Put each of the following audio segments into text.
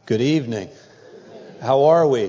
Good evening. How are we?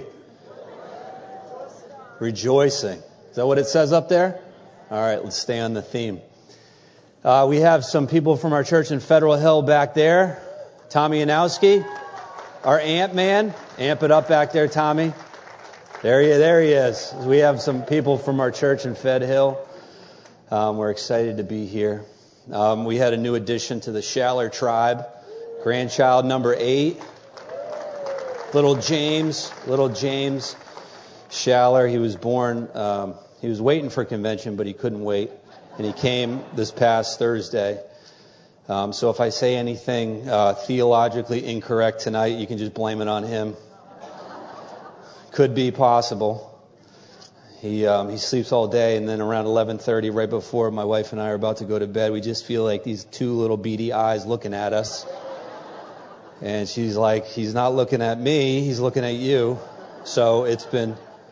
Rejoicing. Is that what it says up there? All right, let's stay on the theme. We have some people from our church in Federal Hill back there. Tommy Yanowski, our amp man. Amp it up back there, Tommy. There he is. We have some people from our church in Fed Hill. We're excited to be here. We had a new addition to the Schaller tribe. Grandchild number 8. Little James Schaller. He was born, he was waiting for convention, but he couldn't wait. And he came this past Thursday. So if I say anything theologically incorrect tonight, you can just blame it on him. Could be possible. He sleeps all day, and then around 11:30, right before my wife and I are about to go to bed, we just feel like these two little beady eyes looking at us. And she's like, he's not looking at me, he's looking at you. So it's been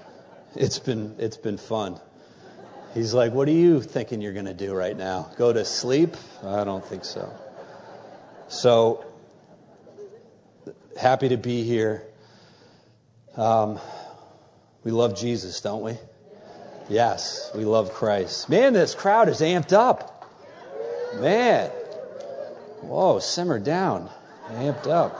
fun. He's like, what are you thinking you're going to do right now? Go to sleep? I don't think so. So happy to be here. We love Jesus, don't we? Yes, we love Christ. Man, this crowd is amped up. Man. Whoa, simmer down. Amped up.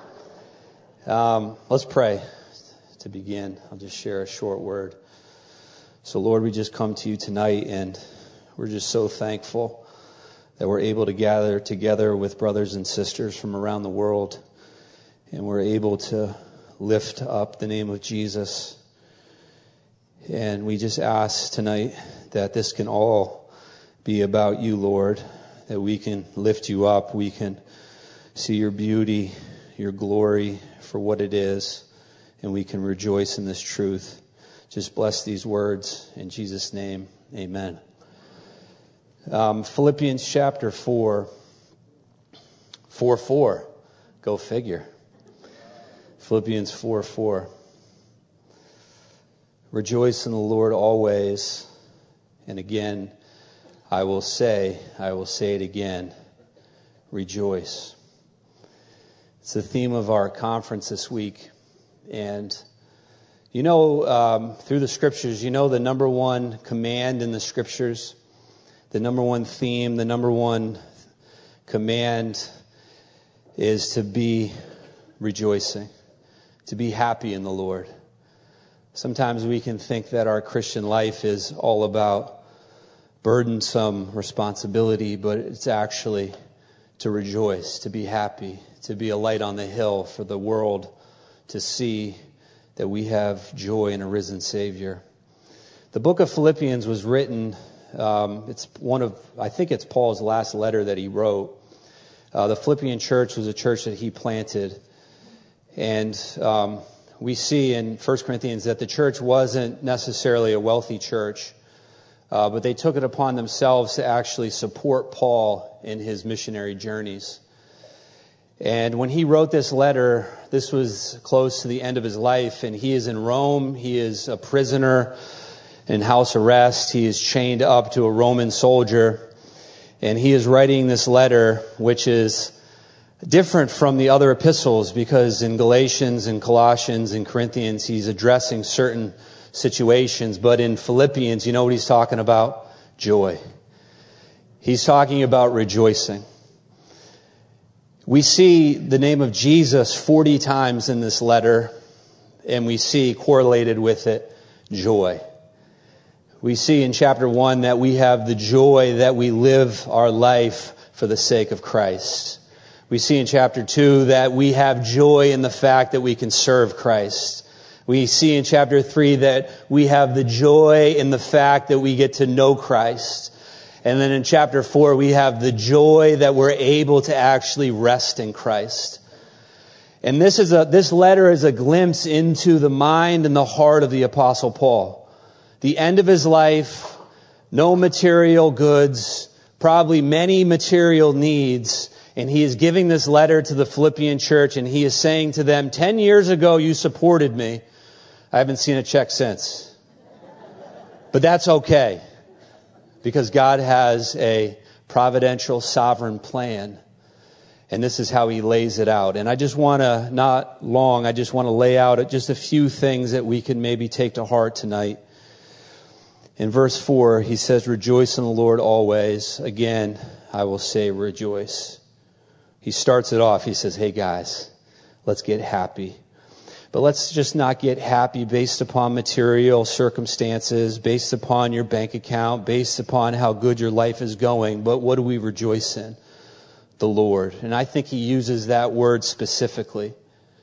Let's pray to begin. I'll just share a short word. So, Lord, we just come to you tonight, and we're just so thankful that we're able to gather together with brothers and sisters from around the world, and we're able to lift up the name of Jesus. And we just ask tonight that this can all be about you, Lord, that we can lift you up, we can see your beauty, your glory for what it is, and we can rejoice in this truth. Just bless these words in Jesus' name. Amen. Philippians chapter 4. 4:4. Go figure. Philippians 4:4. Rejoice in the Lord always. And again, I will say it again. Rejoice. It's the theme of our conference this week. And you know, through the scriptures, you know the number one command in the scriptures, the number one theme, the number one command is to be rejoicing, to be happy in the Lord. Sometimes we can think that our Christian life is all about burdensome responsibility, but it's actually to rejoice, to be happy, to be a light on the hill for the world to see that we have joy in a risen Savior. The book of Philippians was written, I think it's Paul's last letter that he wrote. The Philippian church was a church that he planted. And we see in 1 Corinthians that the church wasn't necessarily a wealthy church, but they took it upon themselves to actually support Paul in his missionary journeys. And when he wrote this letter, this was close to the end of his life, and he is in Rome. He is a prisoner in house arrest. He is chained up to a Roman soldier, and he is writing this letter, which is different from the other epistles, because in Galatians and Colossians and Corinthians, he's addressing certain situations. But in Philippians, you know what he's talking about? Joy. He's talking about rejoicing. We see the name of Jesus 40 times in this letter, and we see correlated with it joy. We see in chapter 1 that we have the joy that we live our life for the sake of Christ. We see in chapter 2 that we have joy in the fact that we can serve Christ. We see in chapter 3 that we have the joy in the fact that we get to know Christ. And then in chapter 4, we have the joy that we're able to actually rest in Christ. And this letter is a glimpse into the mind and the heart of the Apostle Paul. The end of his life, no material goods, probably many material needs. And he is giving this letter to the Philippian church, and he is saying to them, 10 years ago you supported me. I haven't seen a check since. But that's okay, because God has a providential, sovereign plan. And this is how he lays it out. And I just want to, not long, I just want to lay out just a few things that we can maybe take to heart tonight. In verse 4, he says, rejoice in the Lord always. Again, I will say rejoice. He starts it off. He says, hey guys, let's get happy. But let's just not get happy based upon material circumstances, based upon your bank account, based upon how good your life is going. But what do we rejoice in? The Lord. And I think he uses that word specifically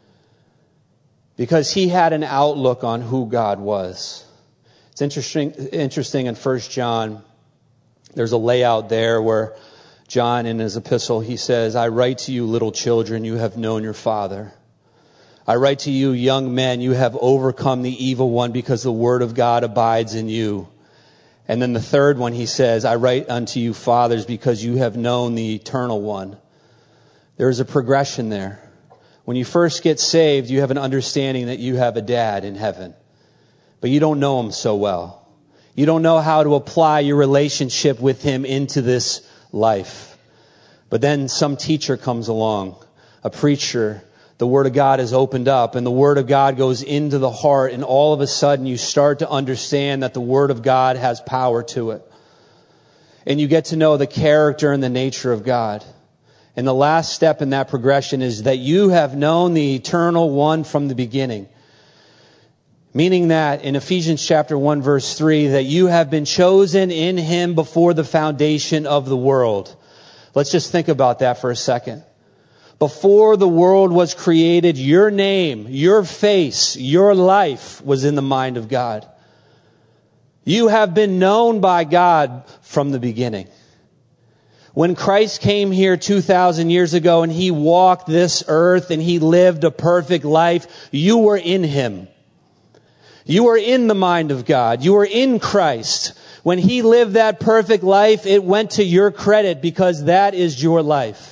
because he had an outlook on who God was. It's interesting in 1 John, there's a layout there where John in his epistle, he says, I write to you little children, you have known your Father. I write to you young men, you have overcome the evil one because the word of God abides in you. And then the third one, he says, I write unto you fathers because you have known the eternal one. There's a progression there. When you first get saved, you have an understanding that you have a dad in heaven. But you don't know him so well. You don't know how to apply your relationship with him into this life. But then some teacher comes along, a preacher. The Word of God is opened up and the Word of God goes into the heart, and all of a sudden you start to understand that the Word of God has power to it. And you get to know the character and the nature of God. And the last step in that progression is that you have known the eternal one from the beginning. Meaning that in Ephesians chapter 1 verse 3, that you have been chosen in him before the foundation of the world. Let's just think about that for a second. Before the world was created, your name, your face, your life was in the mind of God. You have been known by God from the beginning. When Christ came here 2,000 years ago and he walked this earth and he lived a perfect life, you were in him. You were in the mind of God. You were in Christ. When he lived that perfect life, it went to your credit because that is your life.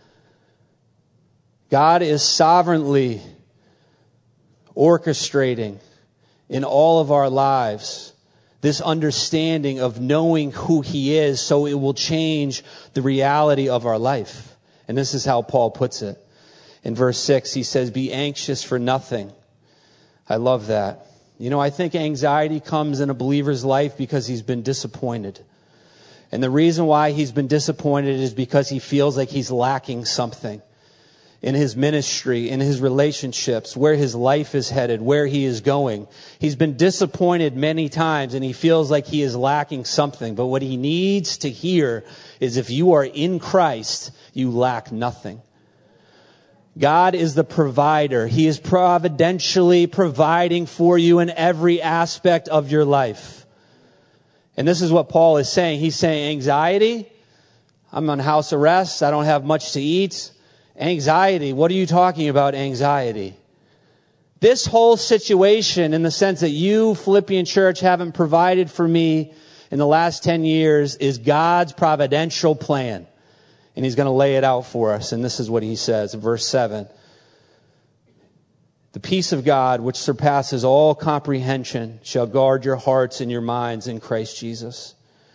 God is sovereignly orchestrating in all of our lives this understanding of knowing who he is, so it will change the reality of our life. And this is how Paul puts it. In verse 6, he says, be anxious for nothing. I love that. You know, I think anxiety comes in a believer's life because he's been disappointed. And the reason why he's been disappointed is because he feels like he's lacking something in his ministry, in his relationships, where his life is headed, where he is going. He's been disappointed many times and he feels like he is lacking something. But what he needs to hear is if you are in Christ, you lack nothing. God is the provider. He is providentially providing for you in every aspect of your life. And this is what Paul is saying. He's saying anxiety, I'm on house arrest, I don't have much to eat. Anxiety, what are you talking about, anxiety? This whole situation, in the sense that you, Philippian church, haven't provided for me in the last 10 years, is God's providential plan. And he's going to lay it out for us. And this is what he says in verse 7. The peace of God, which surpasses all comprehension, shall guard your hearts and your minds in Christ Jesus.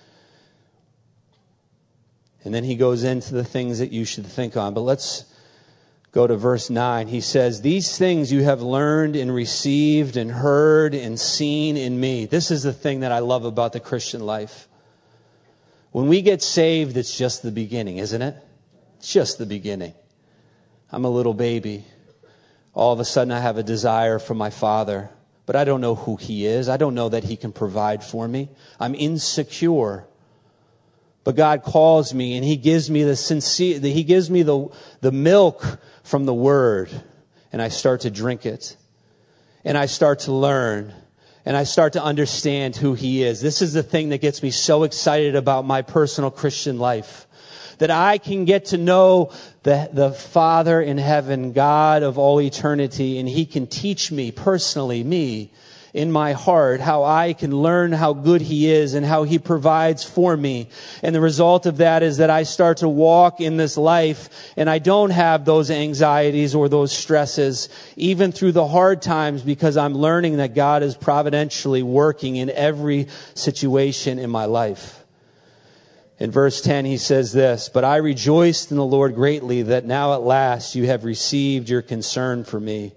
And then he goes into the things that you should think on. But let's go to verse 9. He says, these things you have learned and received and heard and seen in me. This is the thing that I love about the Christian life. When we get saved, it's just the beginning, isn't it? It's just the beginning. I'm a little baby. All of a sudden I have a desire for my Father, but I don't know who he is. I don't know that he can provide for me. I'm insecure. But God calls me and he gives me the milk from the word, and I start to drink it. And I start to learn, and I start to understand who he is. This is the thing that gets me so excited about my personal Christian life. That I can get to know the Father in heaven, God of all eternity, and he can teach me personally, me, in my heart, how I can learn how good he is and how he provides for me. And the result of that is that I start to walk in this life and I don't have those anxieties or those stresses, even through the hard times, because I'm learning that God is providentially working in every situation in my life. In verse 10, he says this, "But I rejoiced in the Lord greatly that now at last you have received your concern for me.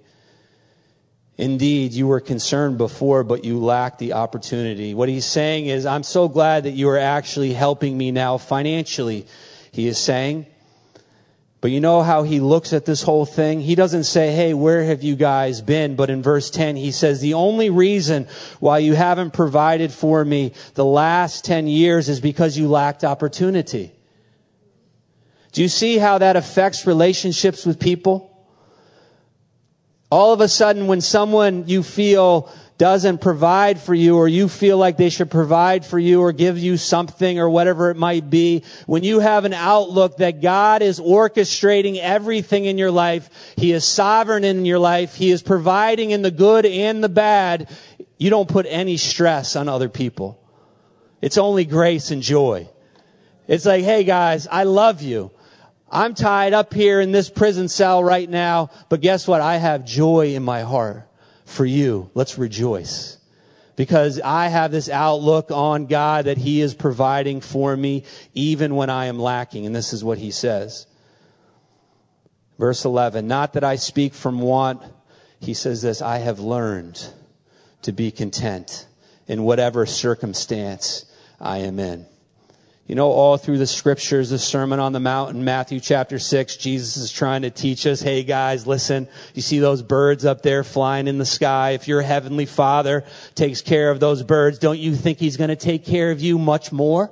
Indeed, you were concerned before, but you lacked the opportunity." What he's saying is, I'm so glad that you are actually helping me now financially, he is saying. But you know how he looks at this whole thing? He doesn't say, "Hey, where have you guys been?" But in verse 10, he says, "The only reason why you haven't provided for me the last 10 years is because you lacked opportunity." Do you see how that affects relationships with people? All of a sudden, when someone you feel doesn't provide for you, or you feel like they should provide for you or give you something or whatever it might be, when you have an outlook that God is orchestrating everything in your life, He is sovereign in your life, He is providing in the good and the bad, you don't put any stress on other people. It's only grace and joy. It's like, "Hey guys, I love you. I'm tied up here in this prison cell right now, but guess what? I have joy in my heart for you. Let's rejoice. Because I have this outlook on God that He is providing for me even when I am lacking." And this is what he says. Verse 11, "Not that I speak from want," he says this, "I have learned to be content in whatever circumstance I am in." You know, all through the scriptures, the Sermon on the Mount in Matthew chapter 6, Jesus is trying to teach us, hey guys, listen, you see those birds up there flying in the sky? If your heavenly Father takes care of those birds, don't you think He's going to take care of you much more?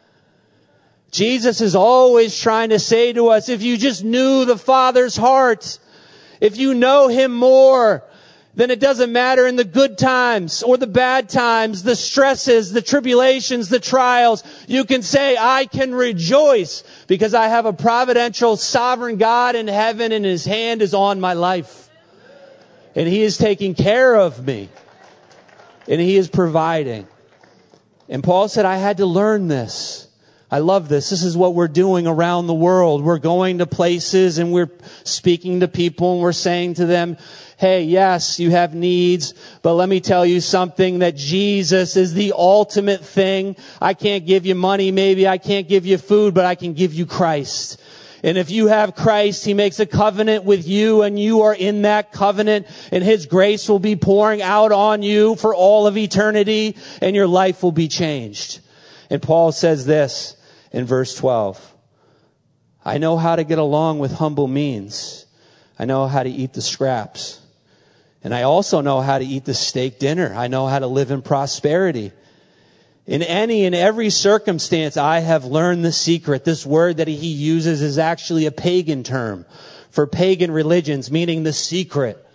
Jesus is always trying to say to us, if you just knew the Father's heart, if you know Him more, then it doesn't matter in the good times or the bad times, the stresses, the tribulations, the trials. You can say, I can rejoice because I have a providential, sovereign God in heaven and His hand is on my life. And He is taking care of me. And He is providing. And Paul said, I had to learn this. I love this. This is what we're doing around the world. We're going to places and we're speaking to people and we're saying to them, hey, yes, you have needs, but let me tell you something, that Jesus is the ultimate thing. I can't give you money, maybe I can't give you food, but I can give you Christ. And if you have Christ, He makes a covenant with you and you are in that covenant and His grace will be pouring out on you for all of eternity and your life will be changed. And Paul says this in verse 12. I know how to get along with humble means. I know how to eat the scraps. And I also know how to eat the steak dinner. I know how to live in prosperity. In any and every circumstance, I have learned the secret. This word that he uses is actually a pagan term for pagan religions, meaning the secret.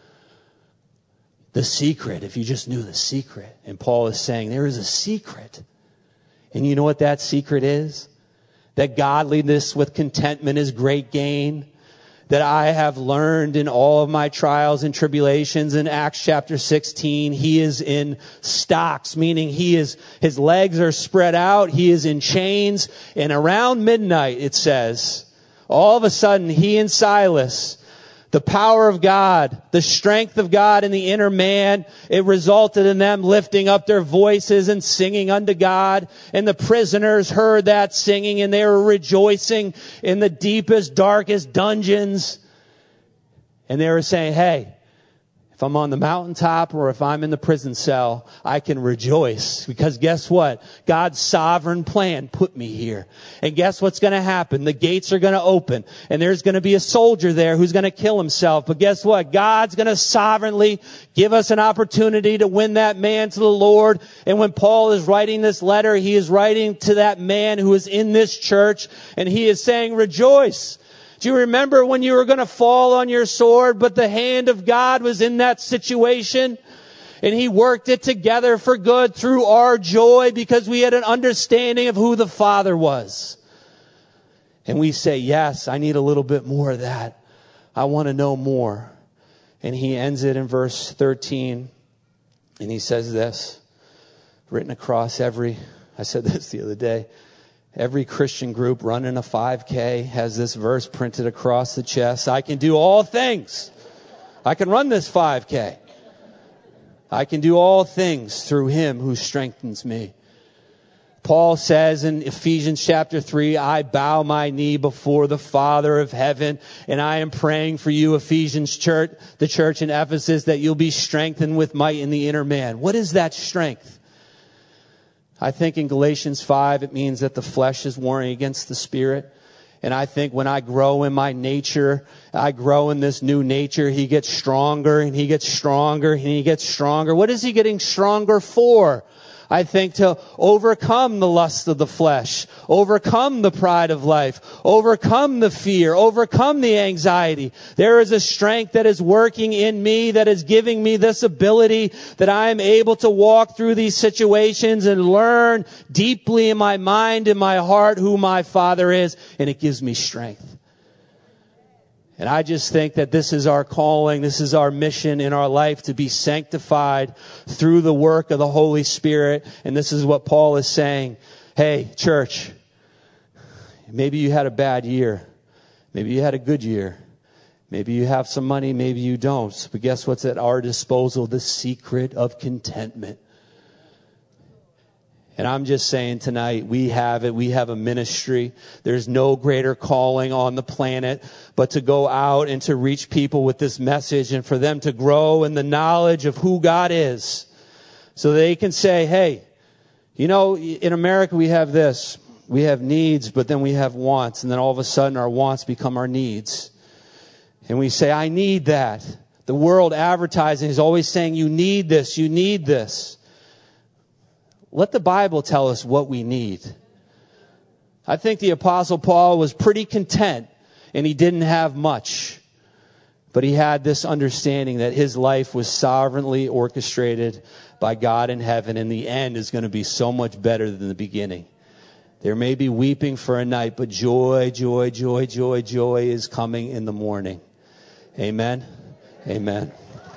The secret, if you just knew the secret. And Paul is saying there is a secret. And you know what that secret is? That godliness with contentment is great gain. That I have learned in all of my trials and tribulations. In Acts chapter 16, he is in stocks, meaning his legs are spread out. He is in chains. And around midnight, it says, all of a sudden, he and Silas, the power of God, the strength of God in the inner man, it resulted in them lifting up their voices and singing unto God. And the prisoners heard that singing and they were rejoicing in the deepest, darkest dungeons. And they were saying, hey, if I'm on the mountaintop or if I'm in the prison cell, I can rejoice. Because guess what? God's sovereign plan put me here. And guess what's going to happen? The gates are going to open. And there's going to be a soldier there who's going to kill himself. But guess what? God's going to sovereignly give us an opportunity to win that man to the Lord. And when Paul is writing this letter, he is writing to that man who is in this church. And he is saying, rejoice. Do you remember when you were going to fall on your sword, but the hand of God was in that situation? And He worked it together for good through our joy because we had an understanding of who the Father was. And we say, yes, I need a little bit more of that. I want to know more. And he ends it in verse 13. And he says this, written across I said this the other day. Every Christian group running a 5K has this verse printed across the chest. I can do all things. I can run this 5K. I can do all things through Him who strengthens me. Paul says in Ephesians chapter 3, I bow my knee before the Father of heaven, and I am praying for you, Ephesians church, the church in Ephesus, that you'll be strengthened with might in the inner man. What is that strength? I think in Galatians 5, it means that the flesh is warring against the spirit. And I think when I grow in my nature, I grow in this new nature, he gets stronger and he gets stronger and he gets stronger. What is he getting stronger for? I think to overcome the lust of the flesh, overcome the pride of life, overcome the fear, overcome the anxiety. There is a strength that is working in me that is giving me this ability that I am able to walk through these situations and learn deeply in my mind and my heart who my Father is, and it gives me strength. And I just think that this is our calling, this is our mission in our life, to be sanctified through the work of the Holy Spirit. And this is what Paul is saying. Hey, church, maybe you had a bad year. Maybe you had a good year. Maybe you have some money, maybe you don't. But guess what's at our disposal? The secret of contentment. And I'm just saying tonight, we have it. We have a ministry. There's no greater calling on the planet but to go out and to reach people with this message and for them to grow in the knowledge of who God is. So they can say, hey, you know, in America we have this. We have needs, but then we have wants. And then all of a sudden our wants become our needs. And we say, I need that. The world advertising is always saying, you need this, you need this. Let the Bible tell us what we need. I think the Apostle Paul was pretty content, and he didn't have much. But he had this understanding that his life was sovereignly orchestrated by God in heaven, and the end is going to be so much better than the beginning. There may be weeping for a night, but joy, joy, joy, joy, joy is coming in the morning. Amen? Amen.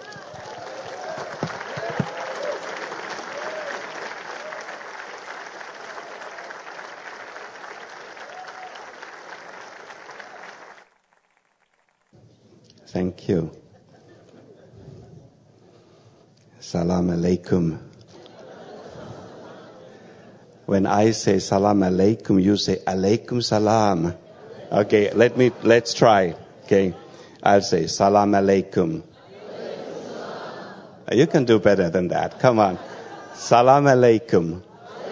Thank you. Salam alaikum. When I say salam alaikum, you say alaikum salam. Okay, let's try. Okay, I'll say salam alaikum. You can do better than that. Come on. Salam alaikum.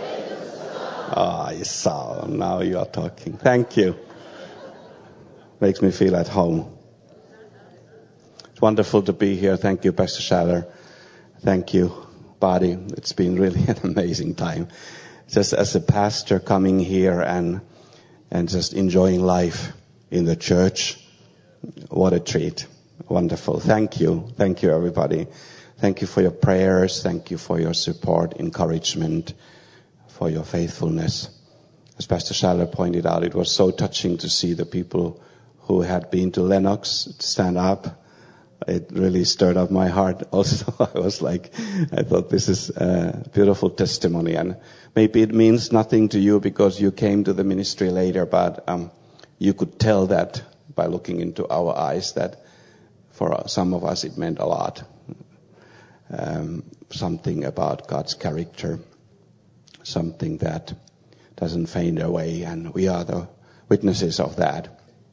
You saw. Now you are talking. Thank you. Makes me feel at home. Wonderful to be here. Thank you, Pastor Schaller. Thank you, Body. It's been really an amazing time. Just as a pastor coming here and just enjoying life in the church. What a treat. Wonderful. Thank you. Thank you, everybody. Thank you for your prayers. Thank you for your support, encouragement, for your faithfulness. As Pastor Schaller pointed out, it was so touching to see the people who had been to Lennox stand up. It really stirred up my heart. Also, I thought this is a beautiful testimony. And maybe it means nothing to you because you came to the ministry later, but you could tell that by looking into our eyes that for some of us it meant a lot. Something about God's character, something that doesn't fade away, and we are the witnesses of that.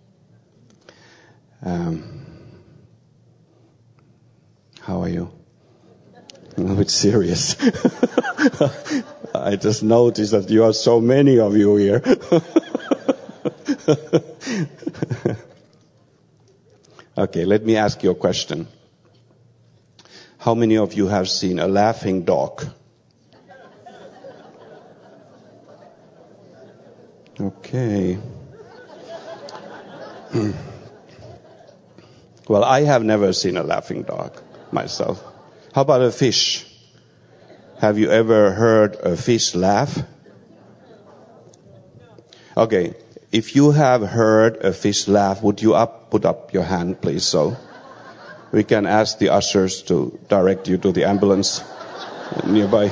How are you? A little bit serious. I just noticed that you are so many of you here. Okay, let me ask you a question. How many of you have seen a laughing dog? Okay. Well, I have never seen a laughing dog myself. How about a fish? Have you ever heard a fish laugh? Okay, if you have heard a fish laugh, would you put up your hand, please, so we can ask the ushers to direct you to the ambulance nearby.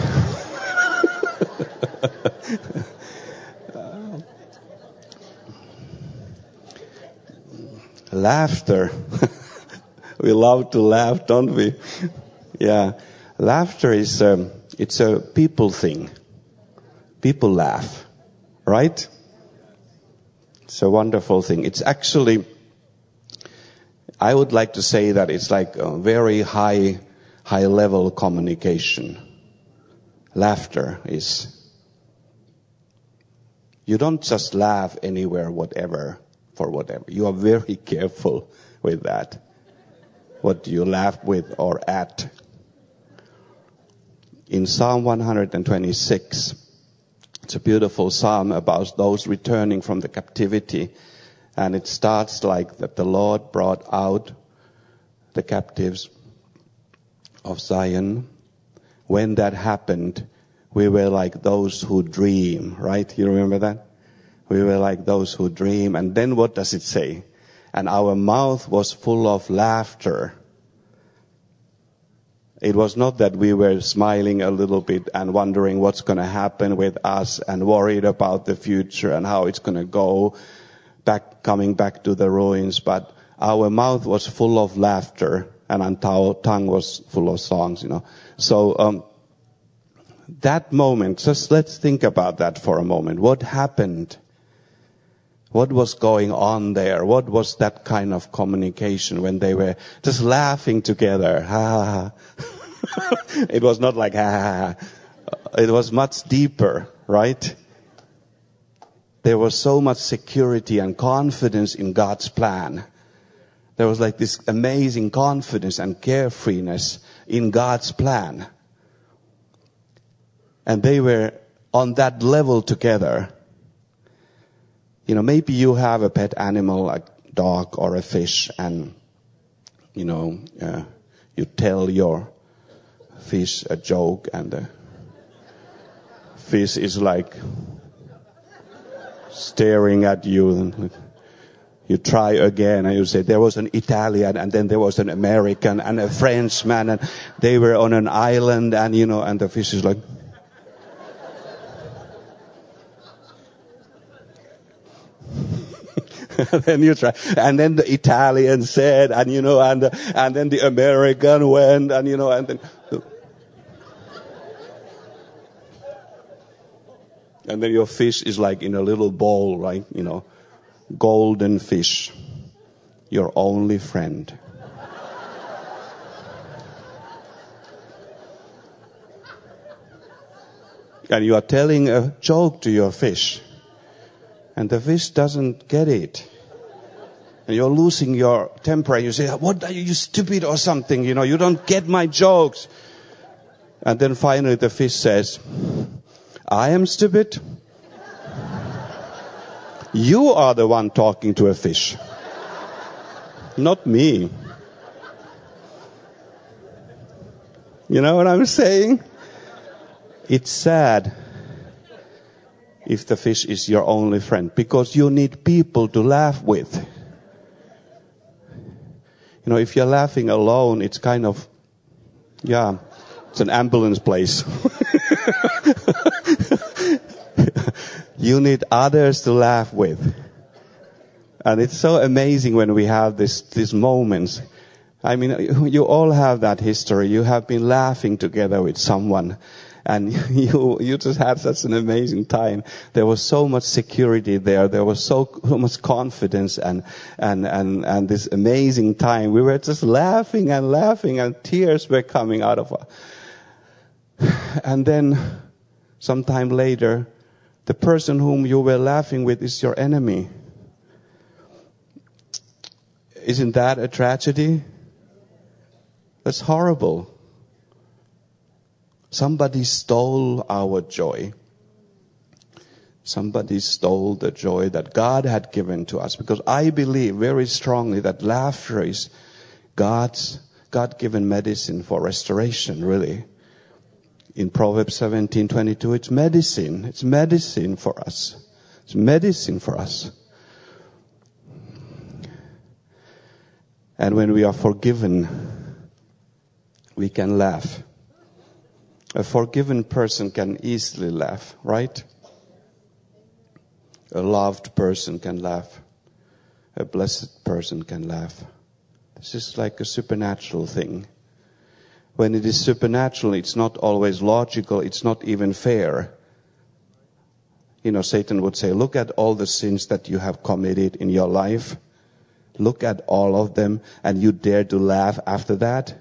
Laughter. We love to laugh, don't we? Yeah. Laughter is, it's a people thing. People laugh, right? It's a wonderful thing. It's actually, I would like to say that it's like a very high level communication. Laughter is, you don't just laugh anywhere, whatever, for whatever. You are very careful with that. What do you laugh with or at? In Psalm 126, it's a beautiful psalm about those returning from the captivity. And it starts like that the Lord brought out the captives of Zion. When that happened, we were like those who dream, right? You remember that? We were like those who dream. And then what does it say? And our mouth was full of laughter. It was not that we were smiling a little bit and wondering what's going to happen with us and worried about the future and how it's going to go coming back to the ruins. But our mouth was full of laughter and our tongue was full of songs, So, that moment, just let's think about that for a moment. What happened? What was going on there? What was that kind of communication when they were just laughing together? Ha, ha, ha. It was not like ha, ha, ha. It was much deeper, right? There was so much security and confidence in God's plan. There was like this amazing confidence and carefreeness in God's plan. And they were on that level together. Maybe you have a pet animal, like a dog or a fish, and, you tell your fish a joke, and the fish is like staring at you. And you try again, and you say, there was an Italian, and then there was an American, and a Frenchman, and they were on an island, and, and the fish is like... Then you try, and then the Italian said, and and then the American went, and then your fish is like in a little bowl, right? Golden fish, your only friend. And you are telling a joke to your fish. And the fish doesn't get it. And you're losing your temper. You say, what are you stupid or something? You don't get my jokes. And then finally the fish says, I am stupid. You are the one talking to a fish. Not me. You know what I'm saying? It's sad if the fish is your only friend, because you need people to laugh with. If you're laughing alone, it's kind of, it's an ambulance place. You need others to laugh with. And it's so amazing when we have these moments. I mean, you all have that history. You have been laughing together with someone. And you just had such an amazing time. There was so much security there. There was so much confidence and this amazing time. We were just laughing and tears were coming out of us. And then sometime later, the person whom you were laughing with is your enemy. Isn't that a tragedy? That's horrible. Somebody stole our joy. Somebody stole the joy that God had given to us. Because I believe very strongly that laughter is God's God-given medicine for restoration, really. In Proverbs 17:22, it's medicine. It's medicine for us. It's medicine for us. And when we are forgiven, we can laugh. A forgiven person can easily laugh, right? A loved person can laugh. A blessed person can laugh. This is like a supernatural thing. When it is supernatural, it's not always logical, it's not even fair. Satan would say, look at all the sins that you have committed in your life. Look at all of them, and you dare to laugh after that?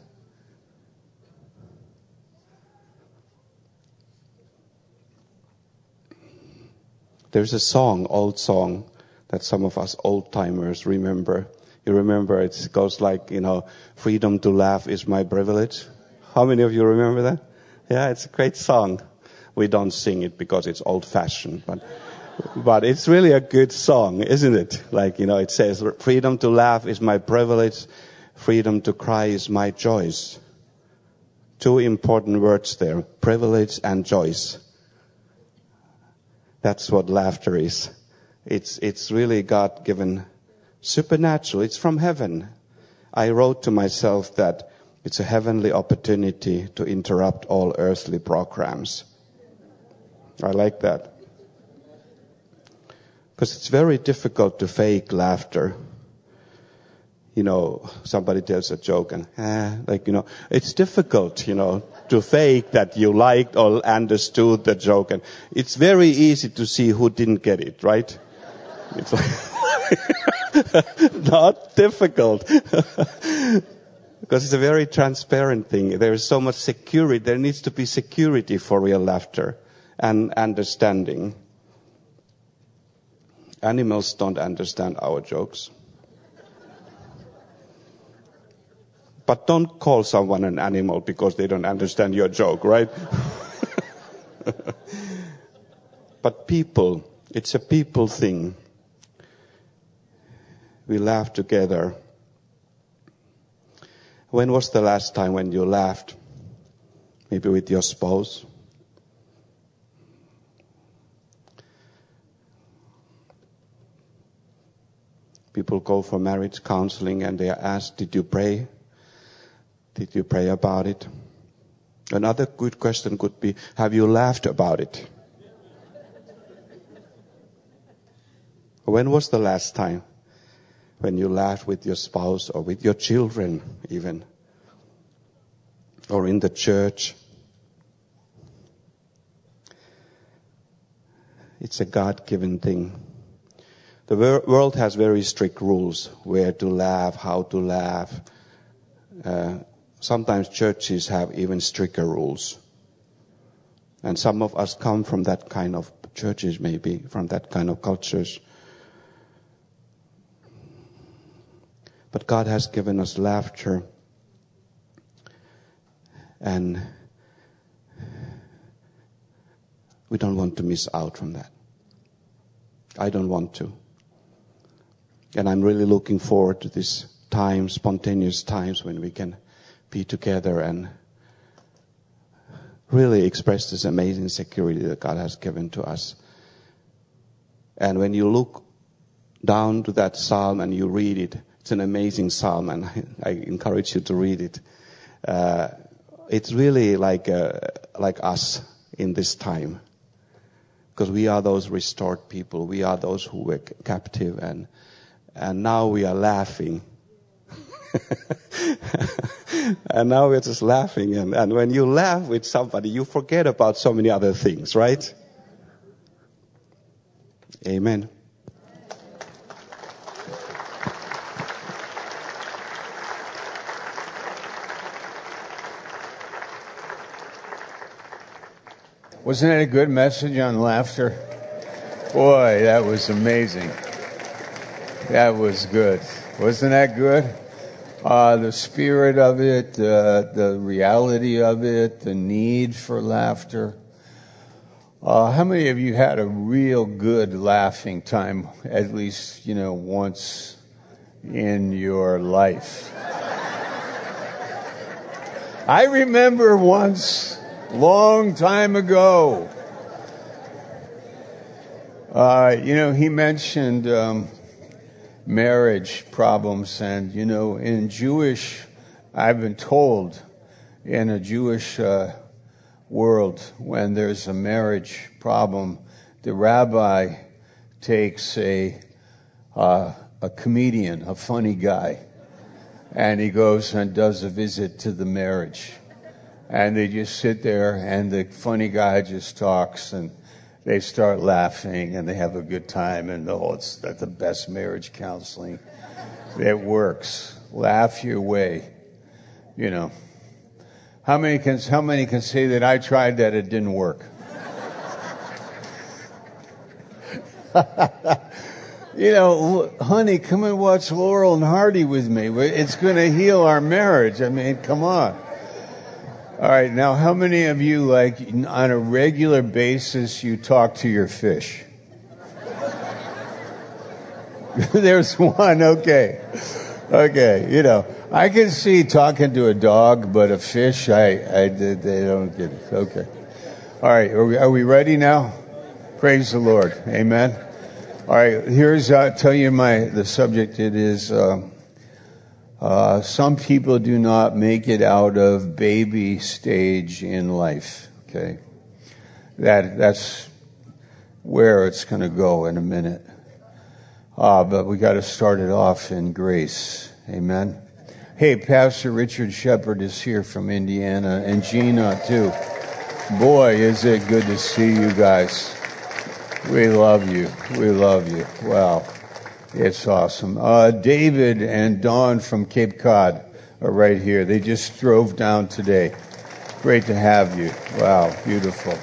There's a song, old song, that some of us old-timers remember. You remember it goes like, freedom to laugh is my privilege. How many of you remember that? Yeah, it's a great song. We don't sing it because it's old-fashioned, but it's really a good song, isn't it? Like, it says, freedom to laugh is my privilege. Freedom to cry is my choice. Two important words there, privilege and choice. That's what laughter is. It's really God-given, supernatural. It's from heaven. I wrote to myself that it's a heavenly opportunity to interrupt all earthly programs. I like that. Because it's very difficult to fake laughter. Somebody tells a joke and, it's difficult, to fake that you liked or understood the joke. And it's very easy to see who didn't get it, right? It's like not difficult. Because it's a very transparent thing. There is so much security. There needs to be security for real laughter and understanding. Animals don't understand our jokes. But don't call someone an animal because they don't understand your joke, right? But people, it's a people thing. We laugh together. When was the last time when you laughed? Maybe with your spouse? People go for marriage counseling and they are asked, did you pray? Did you pray about it? Another good question could be, have you laughed about it? When was the last time when you laughed with your spouse or with your children even? Or in the church? It's a God-given thing. The world has very strict rules, where to laugh, how to laugh. Sometimes churches have even stricter rules. And some of us come from that kind of churches, maybe, from that kind of cultures. But God has given us laughter. And we don't want to miss out from that. I don't want to. And I'm really looking forward to this time, spontaneous times when we can be together and really express this amazing security that God has given to us. And when you look down to that psalm and you read it, it's an amazing psalm, and I encourage you to read it. It's really like us in this time, because we are those restored people. We are those who were captive, and now we are laughing. And now we're just laughing. And when you laugh with somebody, you forget about so many other things, right? Amen. Wasn't that a good message on laughter? Boy, that was amazing. That was good. Wasn't that good? The spirit of it, the reality of it, the need for laughter. How many of you had a real good laughing time, at least, once in your life? I remember once, long time ago, he mentioned marriage problems, and in Jewish, I've been told, in a Jewish world, when there's a marriage problem, the rabbi takes a comedian, a funny guy, and he goes and does a visit to the marriage, and they just sit there, and the funny guy just talks, and they start laughing and they have a good time, and it's the best marriage counseling. It works. Laugh your way. You know. How many can say that I tried that, it didn't work? You know, honey, come and watch Laurel and Hardy with me. It's going to heal our marriage. I mean, come on. All right, now how many of you, like, on a regular basis, you talk to your fish? There's one, okay. Okay, you know, I can see talking to a dog, but a fish, they don't get it. Okay. All right, are we ready now? Praise the Lord. Amen. All right, here's, tell you the subject. It is, some people do not make it out of baby stage in life. Okay. That's where it's going to go in a minute. But we got to start it off in grace. Amen. Hey, Pastor Richard Shepard is here from Indiana, and Gina too. Boy, is it good to see you guys. We love you. We love you. Wow. It's awesome. David and Dawn from Cape Cod are right here. They just drove down today. Great to have you. Wow. Beautiful.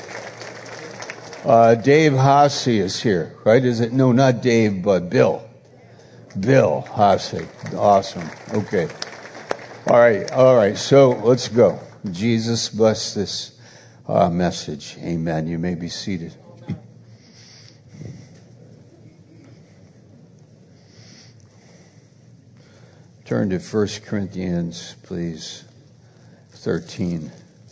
Dave Hasse is here, right? Is it? No, not Dave, but Bill. Bill Hasse. Awesome. Okay. All right. So let's go. Jesus bless this message. Amen. You may be seated. Turn to 1 Corinthians, please, 13.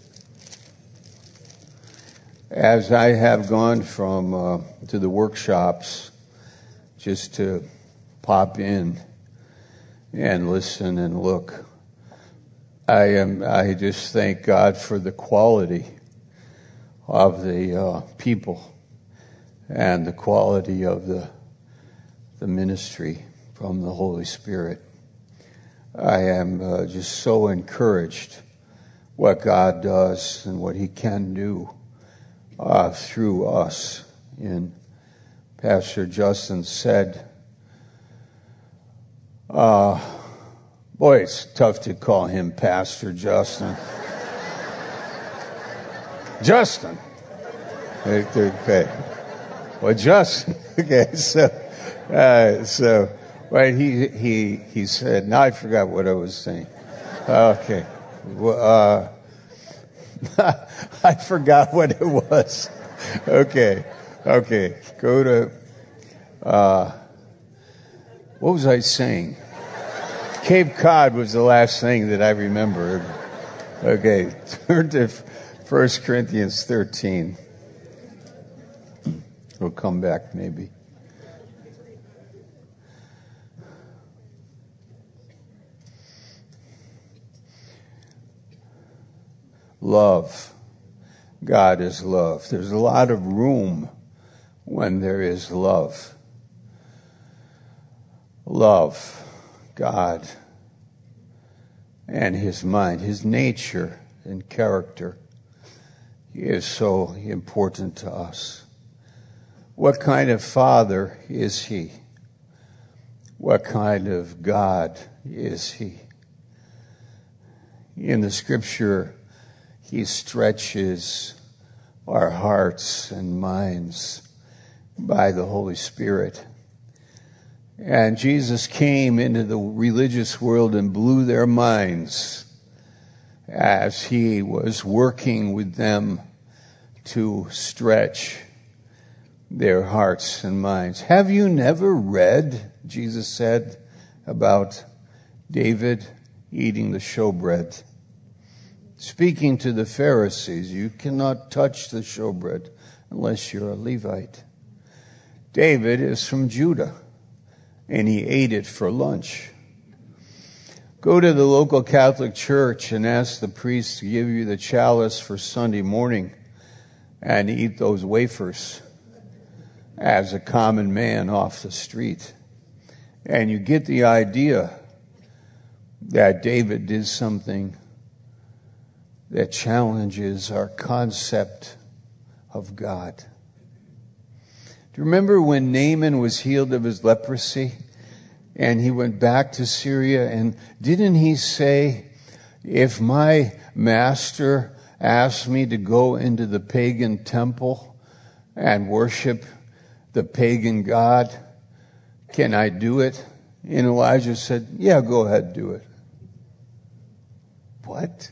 As I have gone from to the workshops just to pop in and listen and look, I just thank God for the quality of the people and the quality of the ministry from the Holy Spirit. I am just so encouraged what God does and what He can do through us. And Pastor Justin said, boy, it's tough to call him Pastor Justin. Justin. Okay. Well, Justin. Okay, so. Right, he said, now I forgot what I was saying. Okay. Well, I forgot what it was. Okay. Go to, what was I saying? Cape Cod was the last thing that I remembered. Okay, turn to 1 Corinthians 13. We'll come back maybe. Love. God is love. There's a lot of room when there is love. Love God and His mind, His nature and character is so important to us. What kind of Father is He? What kind of God is He? In the Scripture, He stretches our hearts and minds by the Holy Spirit. And Jesus came into the religious world and blew their minds as He was working with them to stretch their hearts and minds. Have you never read, Jesus said, about David eating the showbread? Speaking to the Pharisees, you cannot touch the showbread unless you're a Levite. David is from Judah, and he ate it for lunch. Go to the local Catholic church and ask the priest to give you the chalice for Sunday morning and eat those wafers as a common man off the street. And you get the idea that David did something that challenges our concept of God. Do you remember when Naaman was healed of his leprosy and he went back to Syria? And didn't he say, if my master asked me to go into the pagan temple and worship the pagan god, can I do it? And Elijah said, yeah, go ahead, do it. What?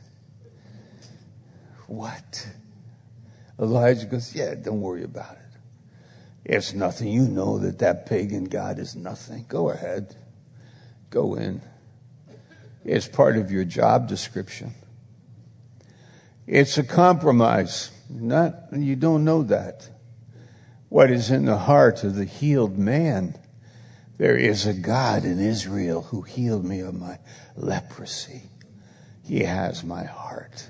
Elijah goes, yeah, don't worry about it. It's nothing. You know that pagan god is nothing. Go ahead. Go in. It's part of your job description. It's a compromise. You don't know that. What is in the heart of the healed man? There is a God in Israel who healed me of my leprosy. He has my heart.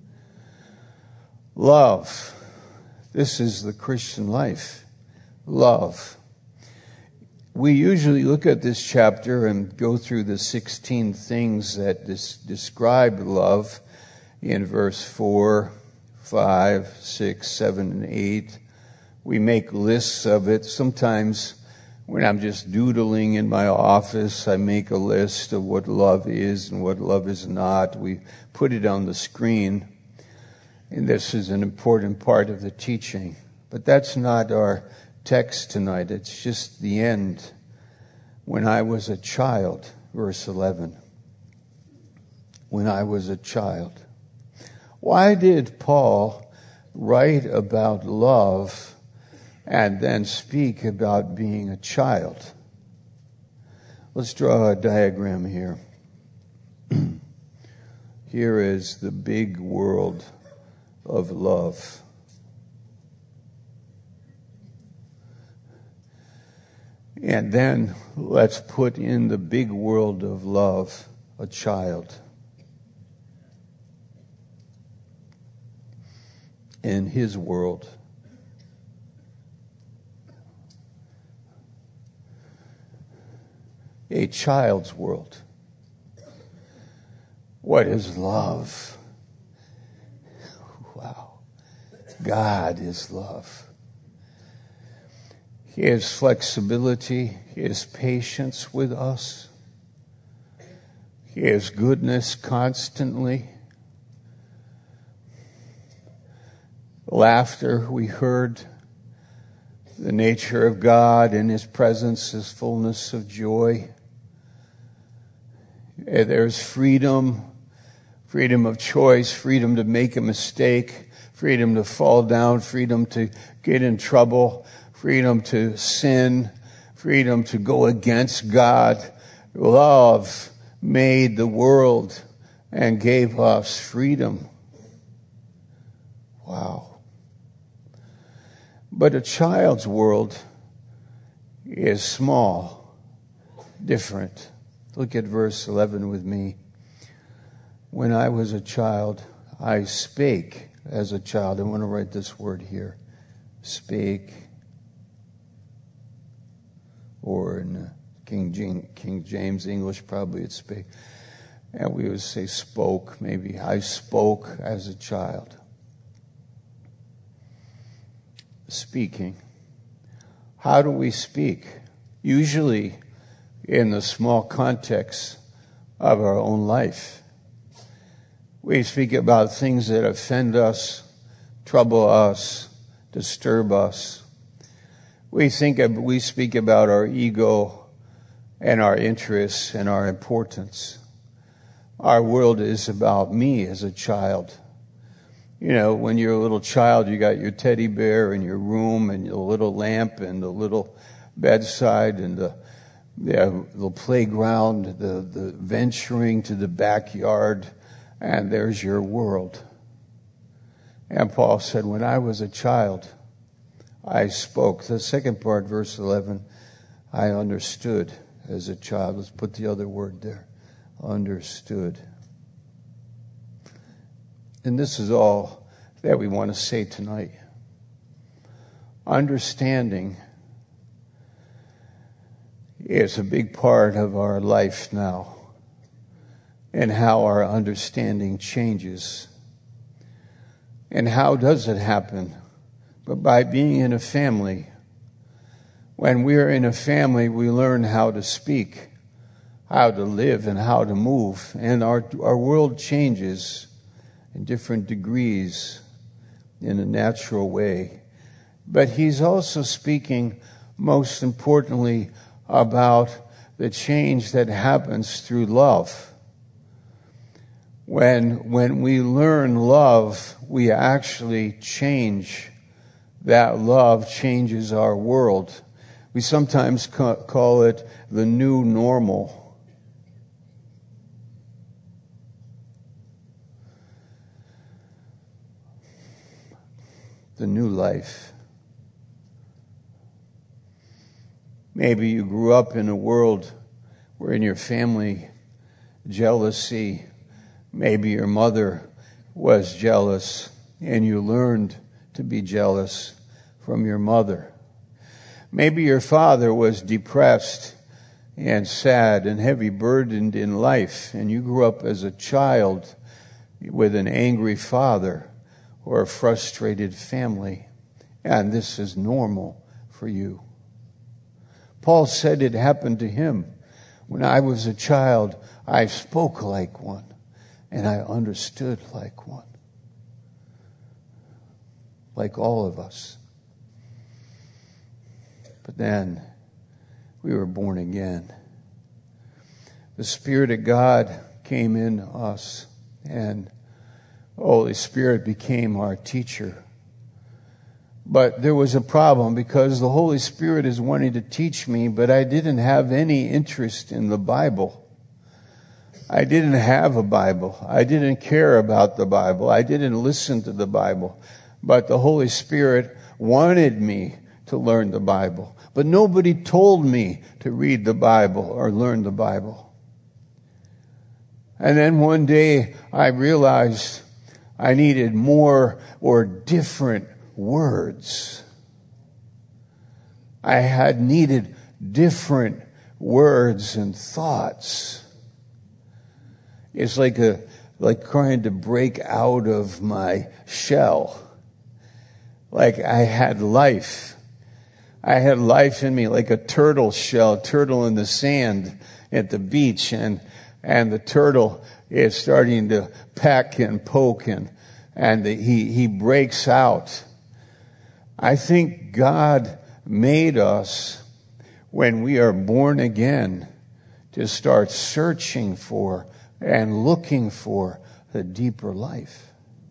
Love. This is the Christian life. Love. We usually look at this chapter and go through the 16 things that describe love in verse 4, 5, 6, 7, and 8. We make lists of it. Sometimes when I'm just doodling in my office, I make a list of what love is and what love is not. We put it on the screen. And this is an important part of the teaching. But that's not our text tonight. It's just the end. When I was a child, verse 11. When I was a child. Why did Paul write about love and then speak about being a child? Let's draw a diagram here. Here is the big world of love. And then let's put in the big world of love a child. In his world. A child's world. What is love? Wow. God is love. His flexibility, His patience with us, His goodness constantly. Laughter, we heard. The nature of God and His presence is fullness of joy. There's freedom of choice, freedom to make a mistake, freedom to fall down, freedom to get in trouble, freedom to sin, freedom to go against God. Love made the world and gave us freedom. Wow. But a child's world is small, different. Look at verse 11 with me. When I was a child, I spake as a child. I want to write this word here. Spake. Or in King James English, probably it's spake. And we would say spoke, maybe. I spoke as a child. Speaking. How do we speak? Usually in the small context of our own life. We speak about things that offend us, trouble us, disturb us. We speak about our ego and our interests and our importance. Our world is about me as a child. You know, when you're a little child, you got your teddy bear in your room and your little lamp and the little bedside and the playground, the venturing to the backyard, and there's your world. And Paul said, when I was a child, I spoke. The second part, verse 11, I understood as a child. Let's put the other word there. Understood. And this is all that we want to say tonight. Understanding is a big part of our life now, and how our understanding changes. And how does it happen? But by being in a family When we're in a family, we learn how to speak, how to live, and how to move. And our world changes in different degrees in a natural way. But he's also speaking, most importantly, about the change that happens through love. When we learn love, we actually change. That love changes our world. We sometimes call it the new normal. The new life. Maybe you grew up in a world where in your family, jealousy, maybe your mother was jealous and you learned to be jealous from your mother. Maybe your father was depressed and sad and heavy burdened in life, and you grew up as a child with an angry father or a frustrated family, and this is normal for you. Paul said it happened to him. When I was a child, I spoke like one, and I understood like one. Like all of us. But then we were born again. The Spirit of God came in us, and the Holy Spirit became our teacher. But there was a problem because the Holy Spirit is wanting to teach me, but I didn't have any interest in the Bible. I didn't have a Bible. I didn't care about the Bible. I didn't listen to the Bible. But the Holy Spirit wanted me to learn the Bible. But nobody told me to read the Bible or learn the Bible. And then one day I realized I needed more or different words. I had needed different words and thoughts. It's like trying to break out of my shell. Like I had life. I had life in me, like a turtle in the sand at the beach, and the turtle is starting to peck and poke, and he breaks out. I think God made us, when we are born again, to start searching for and looking for the deeper life.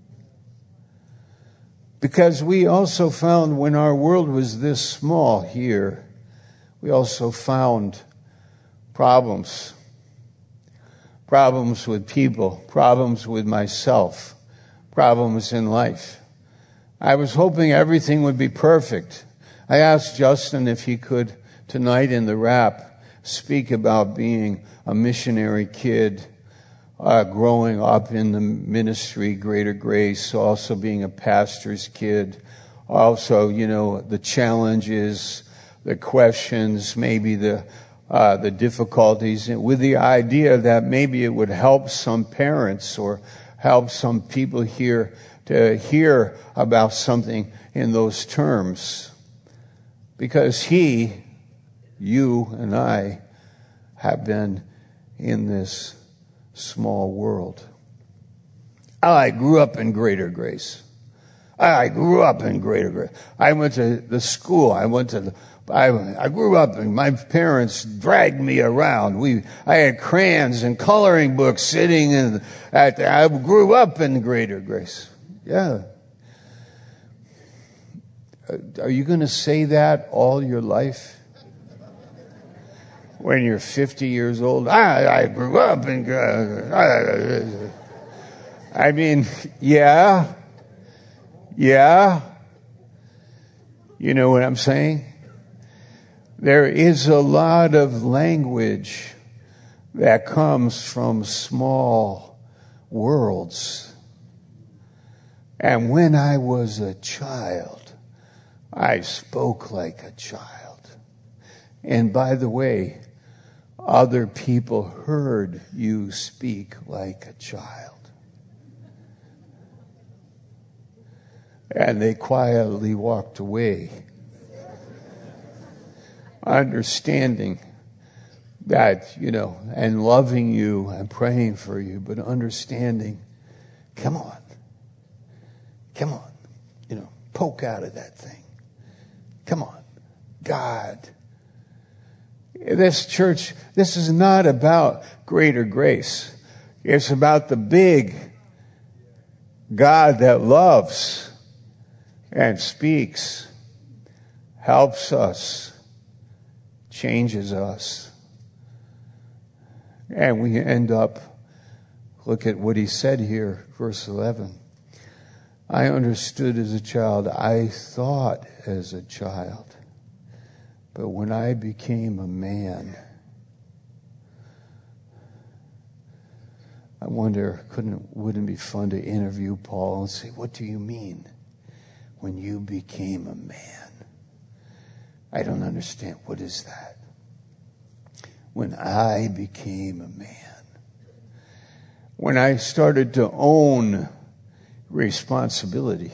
Because we also found when our world was this small here, we also found problems. Problems with people, problems with myself, problems in life. I was hoping everything would be perfect. I asked Justin if he could, tonight in the wrap, speak about being a missionary kid, growing up in the ministry, Greater Grace, also being a pastor's kid, also, the challenges, the questions, maybe the difficulties, with the idea that maybe it would help some parents or help some people here to hear about something in those terms. Because you and I have been in this small world. I grew up in Greater Grace. I grew up in Greater Grace. I went to the school. I grew up and my parents dragged me around. I had crayons and coloring books sitting I grew up in Greater Grace. Yeah. Are you going to say that all your life? When you're 50 years old, I grew up in... I mean, yeah. You know what I'm saying? There is a lot of language that comes from small worlds. And when I was a child, I spoke like a child. And by the way, other people heard you speak like a child. And they quietly walked away. understanding that, and loving you and praying for you, but understanding, come on, poke out of that thing. Come on, God. This church, this is not about greater grace. It's about the big God that loves and speaks, helps us, changes us. And we end up, look at what he said here, verse 11. I understood as a child, I thought as a child, but when I became a man, I wonder, wouldn't it be fun to interview Paul and say, what do you mean when you became a man? I don't understand. What is that? When I became a man. When I started to own responsibility.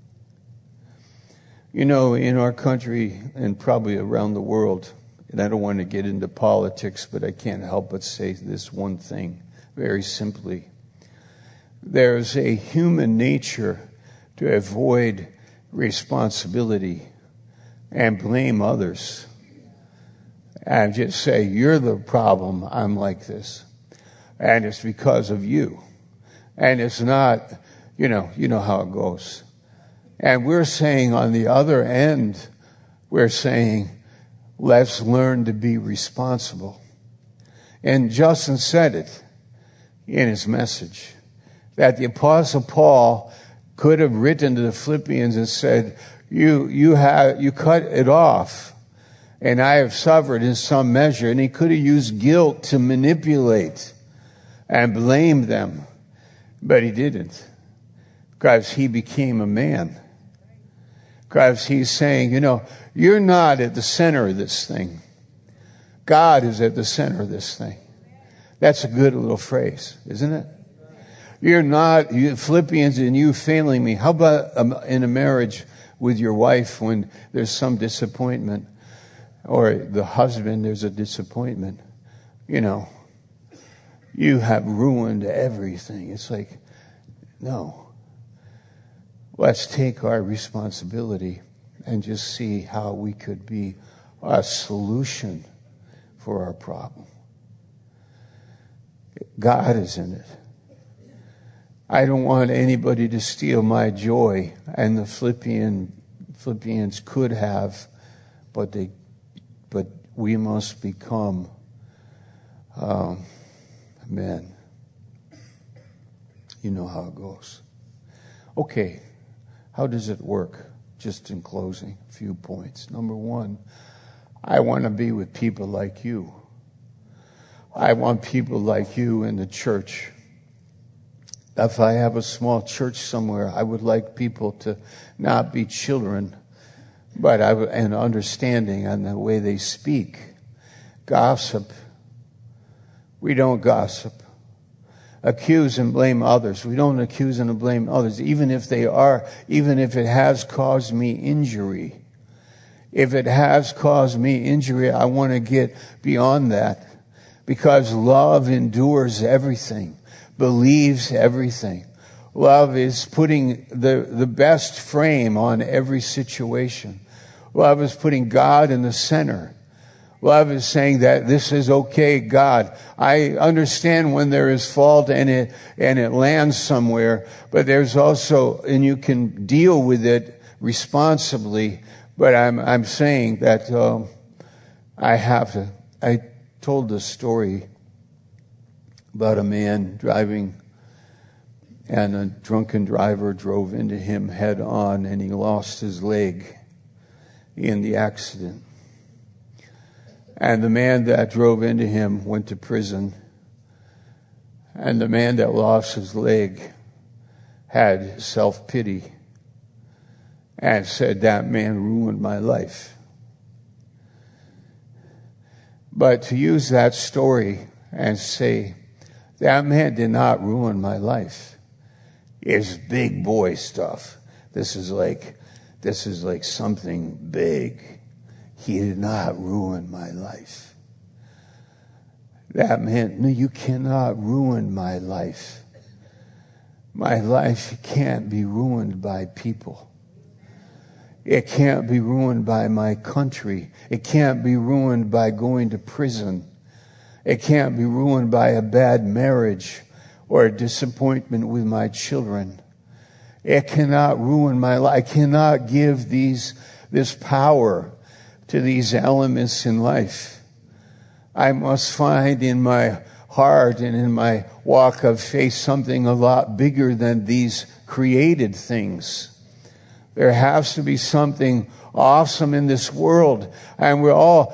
In our country and probably around the world, and I don't want to get into politics, but I can't help but say this one thing very simply. There's a human nature to avoid responsibility and blame others and just say, you're the problem, I'm like this. And it's because of you. And it's not, you know how it goes. And we're saying on the other end, we're saying, let's learn to be responsible. And Justin said it in his message, that the Apostle Paul could have written to the Philippians and said, you cut it off, and I have suffered in some measure. And he could have used guilt to manipulate and blame them, but he didn't, because he became a man. Because he's saying, you're not at the center of this thing. God is at the center of this thing. That's a good little phrase, isn't it? You're not, Philippians, and you failing me. How about in a marriage with your wife when there's some disappointment, or the husband, there's a disappointment? You have ruined everything. It's like, no. Let's take our responsibility and just see how we could be a solution for our problem. God is in it. I don't want anybody to steal my joy, and the Philippians could have, but we must become men. You know how it goes. Okay, how does it work? Just in closing, a few points. Number one, I want to be with people like you. I want people like you in the church. If I have a small church somewhere, I would like people to not be children, but and understanding on the way they speak. Gossip. We don't gossip. Accuse and blame others. We don't accuse and blame others, even if it has caused me injury. If it has caused me injury, I want to get beyond that, because love endures everything, believes everything. Love is putting the best frame on every situation. Love is putting God in the center. Love is saying that this is okay, God. I understand when there is fault and it lands somewhere, but there's also, and you can deal with it responsibly. But I'm saying that I told the story about a man driving, and a drunken driver drove into him head on, and he lost his leg in the accident. And the man that drove into him went to prison. And the man that lost his leg had self-pity and said, that man ruined my life. But to use that story and say, that man did not ruin my life, is big boy stuff. This is like something big. he did not ruin my life. That meant, no, you cannot ruin my life. My life can't be ruined by people. It can't be ruined by my country. It can't be ruined by going to prison. It can't be ruined by a bad marriage or a disappointment with my children. It cannot ruin my life. I cannot give this power to these elements in life. I must find in my heart and in my walk of faith something a lot bigger than these created things. There has to be something awesome in this world. And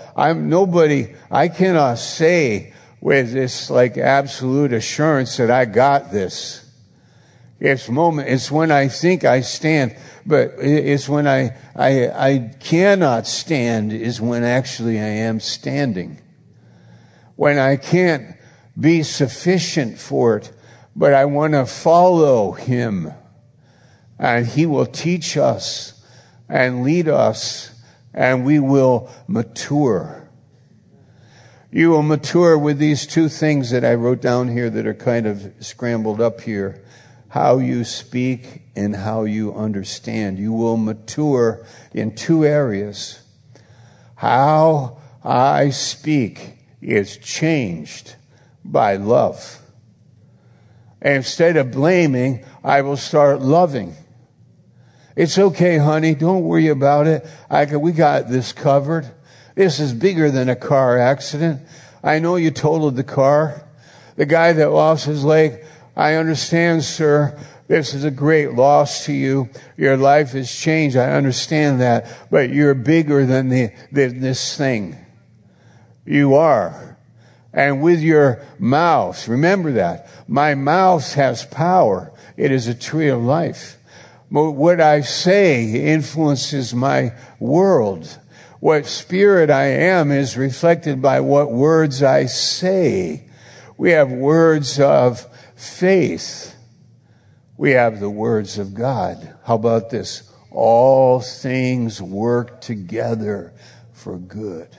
I cannot say with this like absolute assurance that I got this. It's when I think I stand, but it's when I cannot stand is when actually I am standing. When I can't be sufficient for it, but I want to follow him. And he will teach us and lead us, and we will mature. You will mature with these two things that I wrote down here that are kind of scrambled up here. How you speak and how you understand. You will mature in two areas. How I speak is changed by love. And instead of blaming, I will start loving. It's okay, honey. Don't worry about it. We got this covered. This is bigger than a car accident. I know you totaled the car. The guy that lost his leg, I understand, sir. This is a great loss to you. Your life has changed. I understand that. But you're bigger than this thing. You are. And with your mouth, remember that. My mouth has power. It is a tree of life. What I say influences my world. What spirit I am is reflected by what words I say. We have words of faith. We have the words of God. How about this? All things work together for good.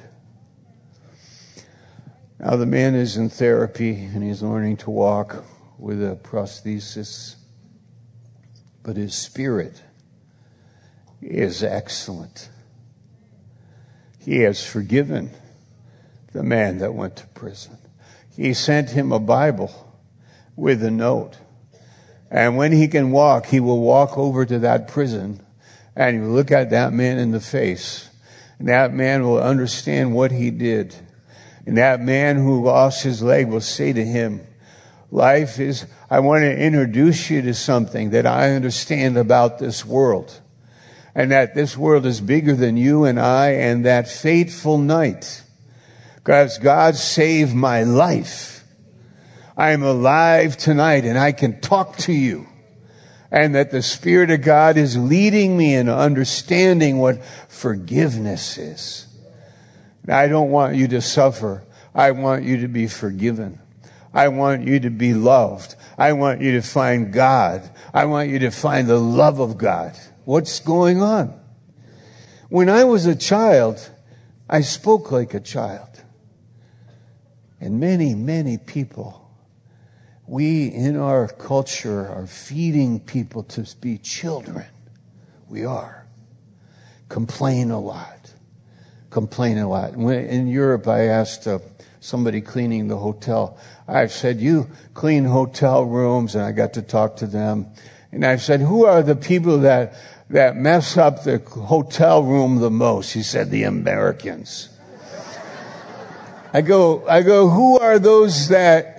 Now the man is in therapy and he's learning to walk with a prosthesis. But his spirit is excellent. He has forgiven the man that went to prison. He sent him a Bible with a note. And when he can walk, he will walk over to that prison and he will look at that man in the face. And that man will understand what he did. And that man who lost his leg will say to him, I want to introduce you to something that I understand about this world. And that this world is bigger than you and I and that fateful night. Because God saved my life. I am alive tonight and I can talk to you. And that the Spirit of God is leading me in understanding what forgiveness is. I don't want you to suffer. I want you to be forgiven. I want you to be loved. I want you to find God. I want you to find the love of God. What's going on? When I was a child, I spoke like a child. And many, many people, we in our culture are feeding people to be children. We are. Complain a lot. In Europe, I asked somebody cleaning the hotel, I said, you clean hotel rooms, and I got to talk to them. And I said, who are the people that mess up the hotel room the most? He said, the Americans. I go, who are those that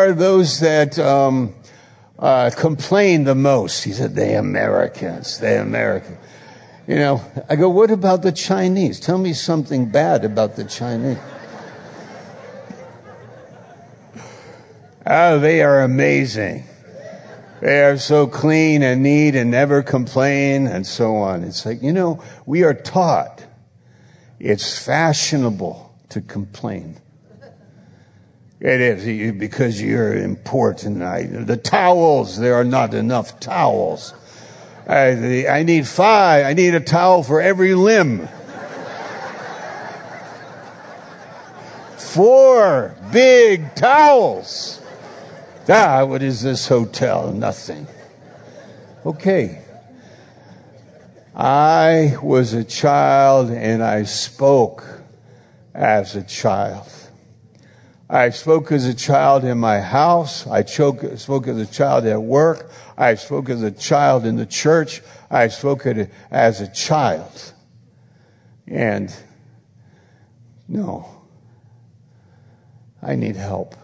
complain the most? He said, the Americans. You know, I go, what about the Chinese? Tell me something bad about the Chinese. Oh, they are amazing. They are so clean and neat and never complain and so on. It's like, we are taught it's fashionable to complain. It is because you're important. The towels, there are not enough towels. I need 5. I need a towel for every limb. 4 big towels. What is this hotel? Nothing. Okay. I was a child and I spoke as a child. I spoke as a child in my house. I spoke as a child at work. I spoke as a child in the church. I spoke as a child. And no, I need help.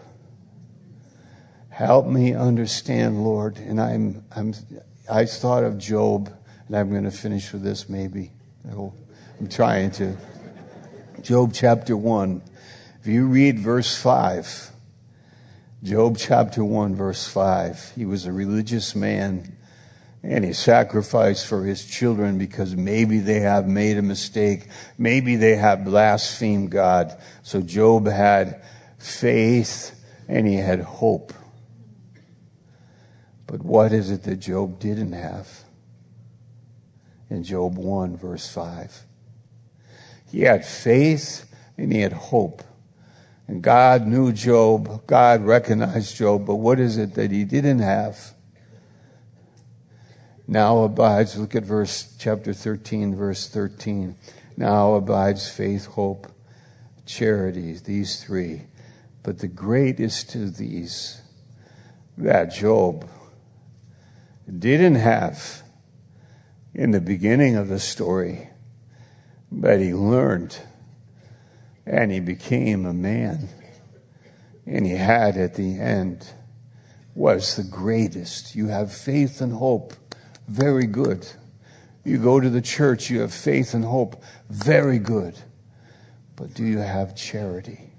Help me understand, Lord. And I thought of Job, and I'm going to finish with this maybe. I'm trying to. Job chapter 1. If you read verse 5, Job chapter 1, verse 5, he was a religious man and he sacrificed for his children because maybe they have made a mistake. Maybe they have blasphemed God. So Job had faith and he had hope. But what is it that Job didn't have? In Job 1, verse 5. He had faith and he had hope. And God knew Job. God recognized Job. But what is it that he didn't have? Now abides, look at chapter 13, verse 13. Now abides faith, hope, charity, these 3. But the greatest of these that Job didn't have in the beginning of the story, but he learned and he became a man, and he had at the end was the greatest. You have faith and hope. Very good. You go to the church, you have faith and hope. Very good. But do you have charity?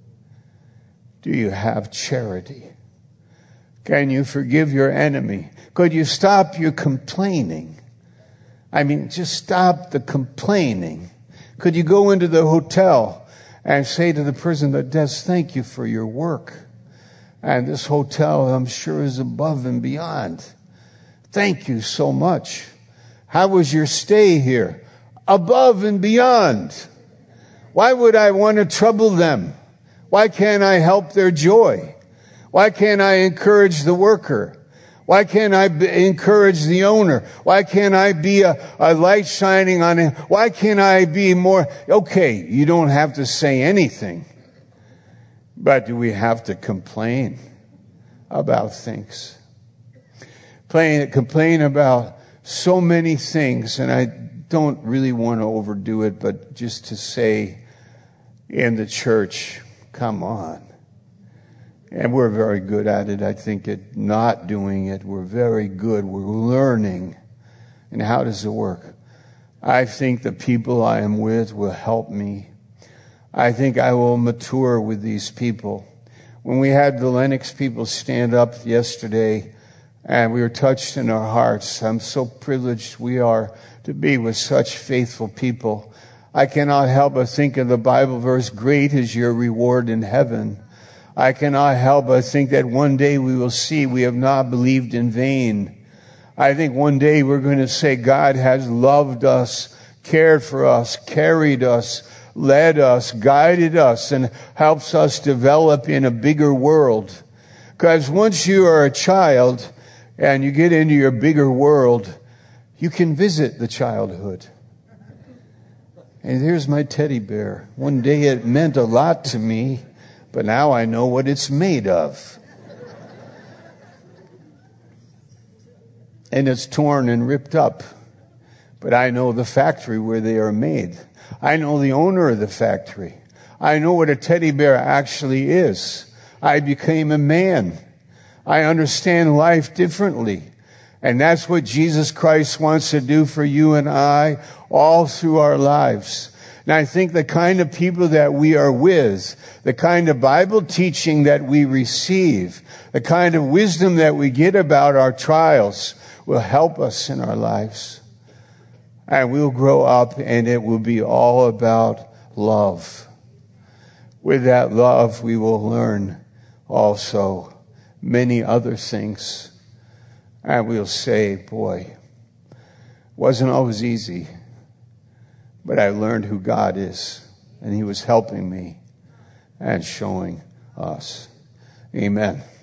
Do you have charity? Can you forgive your enemy? Could you stop your complaining? I mean, just stop the complaining. Could you go into the hotel and say to the person that does, thank you for your work. And this hotel, I'm sure, is above and beyond. Thank you so much. How was your stay here? Above and beyond. Why would I want to trouble them? Why can't I help their joy? Why can't I encourage the worker? Why can't I encourage the owner? Why can't I be a light shining on him? Why can't I be more? Okay, you don't have to say anything. But do we have to complain about things? Complain about so many things, and I don't really want to overdo it, but just to say in the church, come on. And we're very good at it, I think, at not doing it. We're very good. We're learning. And how does it work? I think the people I am with will help me. I think I will mature with these people. When we had the Lennox people stand up yesterday, and we were touched in our hearts, I'm so privileged we are to be with such faithful people. I cannot help but think of the Bible verse, great is your reward in heaven. I cannot help but think that one day we will see we have not believed in vain. I think one day we're going to say God has loved us, cared for us, carried us, led us, guided us, and helps us develop in a bigger world. Because once you are a child and you get into your bigger world, you can visit the childhood. And here's my teddy bear. One day it meant a lot to me, but now I know what it's made of. And it's torn and ripped up. But I know the factory where they are made. I know the owner of the factory. I know what a teddy bear actually is. I became a man. I understand life differently. And that's what Jesus Christ wants to do for you and I all through our lives. And I think the kind of people that we are with, the kind of Bible teaching that we receive, the kind of wisdom that we get about our trials will help us in our lives. And we'll grow up and it will be all about love. With that love, we will learn also many other things. And we'll say, boy, it wasn't always easy. But I learned who God is, and He was helping me. and showing us. Amen.